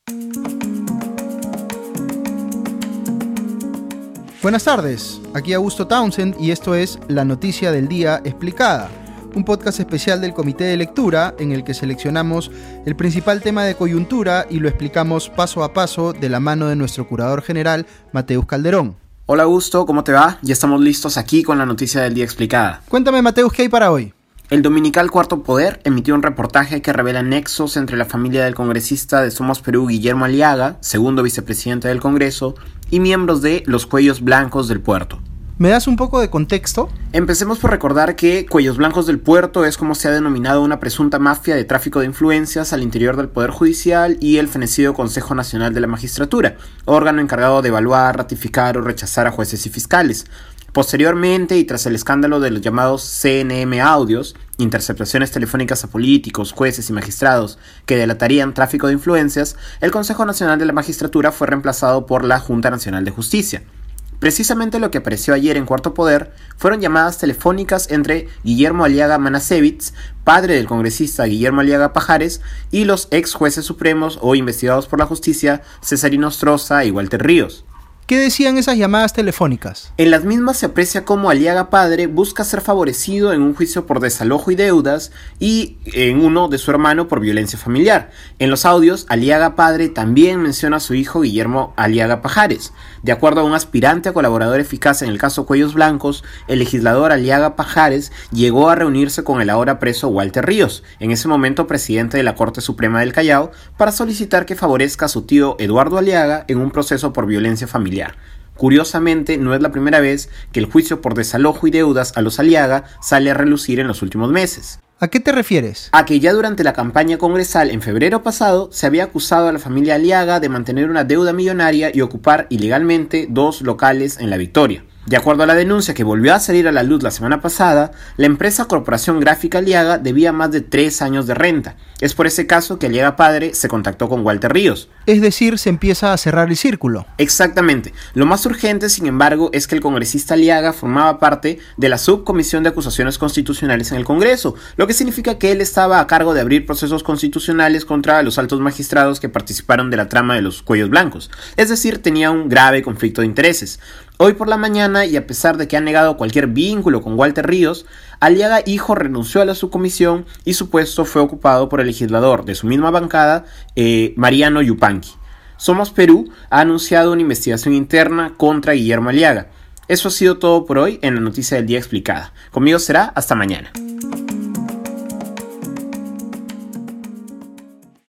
Buenas tardes, aquí Augusto Townsend y esto es La Noticia del Día Explicada, un podcast especial del Comité de Lectura en el que seleccionamos el principal tema de coyuntura y lo explicamos paso a paso de la mano de nuestro curador general, Mateus Calderón. Hola Augusto, ¿cómo te va? Ya estamos listos aquí con La Noticia del Día Explicada. Cuéntame, Mateus, ¿qué hay para hoy? El dominical Cuarto Poder emitió un reportaje que revela nexos entre la familia del congresista de Somos Perú, Guillermo Aliaga, segundo vicepresidente del Congreso, y miembros de los Cuellos Blancos del Puerto. ¿Me das un poco de contexto? Empecemos por recordar que Cuellos Blancos del Puerto es como se ha denominado una presunta mafia de tráfico de influencias al interior del Poder Judicial y el fenecido Consejo Nacional de la Magistratura, órgano encargado de evaluar, ratificar o rechazar a jueces y fiscales. Posteriormente, y tras el escándalo de los llamados CNM audios, interceptaciones telefónicas a políticos, jueces y magistrados que delatarían tráfico de influencias, el Consejo Nacional de la Magistratura fue reemplazado por la Junta Nacional de Justicia. Precisamente lo que apareció ayer en Cuarto Poder fueron llamadas telefónicas entre Guillermo Aliaga Manasevitz, padre del congresista Guillermo Aliaga Pajares, y los ex jueces supremos o investigados por la justicia Cesarino Stroza y Walter Ríos. ¿Qué decían esas llamadas telefónicas? En las mismas se aprecia cómo Aliaga padre busca ser favorecido en un juicio por desalojo y deudas y en uno de su hermano por violencia familiar. En los audios, Aliaga padre también menciona a su hijo Guillermo Aliaga Pajares. De acuerdo a un aspirante a colaborador eficaz en el caso Cuellos Blancos, el legislador Aliaga Pajares llegó a reunirse con el ahora preso Walter Ríos, en ese momento presidente de la Corte Suprema del Callao, para solicitar que favorezca a su tío Eduardo Aliaga en un proceso por violencia familiar. Curiosamente, no es la primera vez que el juicio por desalojo y deudas a los Aliaga sale a relucir en los últimos meses. ¿A qué te refieres? A que ya durante la campaña congresal en febrero pasado se había acusado a la familia Aliaga de mantener una deuda millonaria y ocupar ilegalmente 2 locales en La Victoria. De acuerdo a la denuncia que volvió a salir a la luz la semana pasada, la empresa Corporación Gráfica Aliaga debía más de 3 años de renta. Es por ese caso que Aliaga padre se contactó con Walter Ríos. Es decir, se empieza a cerrar el círculo. Exactamente. Lo más urgente, sin embargo, es que el congresista Aliaga formaba parte de la Subcomisión de Acusaciones Constitucionales en el Congreso, lo que significa que él estaba a cargo de abrir procesos constitucionales contra los altos magistrados que participaron de la trama de los Cuellos Blancos. Es decir, tenía un grave conflicto de intereses. Hoy por la mañana, y a pesar de que ha negado cualquier vínculo con Walter Ríos, Aliaga hijo renunció a la subcomisión y su puesto fue ocupado por el legislador de su misma bancada, Mariano Yupanqui. Somos Perú ha anunciado una investigación interna contra Guillermo Aliaga. Eso ha sido todo por hoy en La Noticia del Día Explicada. Conmigo será hasta mañana.